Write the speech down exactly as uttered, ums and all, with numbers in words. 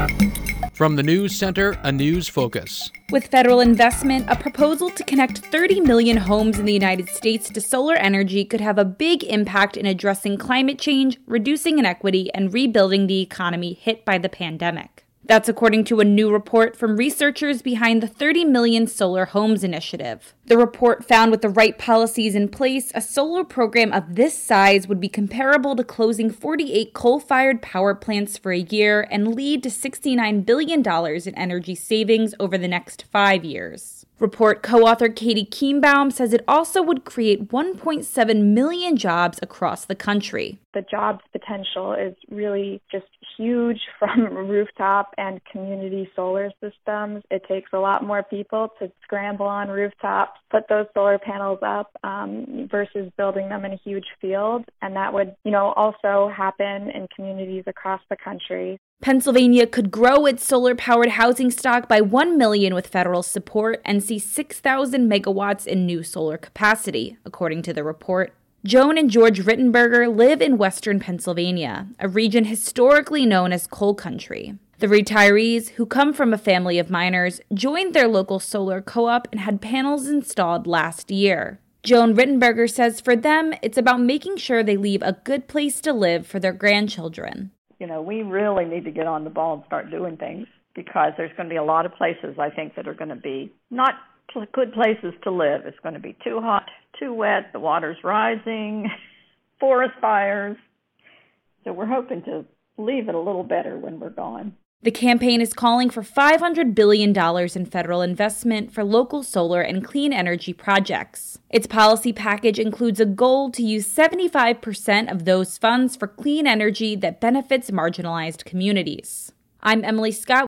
From the News Center, a news focus. With federal investment, a proposal to connect thirty million homes in the United States to solar energy could have a big impact in addressing climate change, reducing inequity, and rebuilding the economy hit by the pandemic. That's according to a new report from researchers behind the thirty million Solar Homes Initiative. The report found with the right policies in place, a solar program of this size would be comparable to closing forty-eight coal-fired power plants for a year and lead to sixty-nine billion dollars in energy savings over the next five years. Report co-author Katie Kienbaum says it also would create one point seven million jobs across the country. The jobs potential is really just huge from rooftop and community solar systems. It takes a lot more people to scramble on rooftops, put those solar panels up um, versus building them in a huge field. And that would, you know, also happen in communities across the country. Pennsylvania could grow its solar-powered housing stock by one million with federal support and see six thousand megawatts in new solar capacity, according to the report. Joan and George Rittenberger live in western Pennsylvania, a region historically known as coal country. The retirees, who come from a family of miners, joined their local solar co-op and had panels installed last year. Joan Rittenberger says for them, it's about making sure they leave a good place to live for their grandchildren. You know, we really need to get on the ball and start doing things because there's going to be a lot of places, I think, that are going to be not good places to live. It's going to be too hot, too wet, the water's rising, forest fires. So we're hoping to leave it a little better when we're gone. The campaign is calling for five hundred billion dollars in federal investment for local solar and clean energy projects. Its policy package includes a goal to use seventy-five percent of those funds for clean energy that benefits marginalized communities. I'm Emily Scott.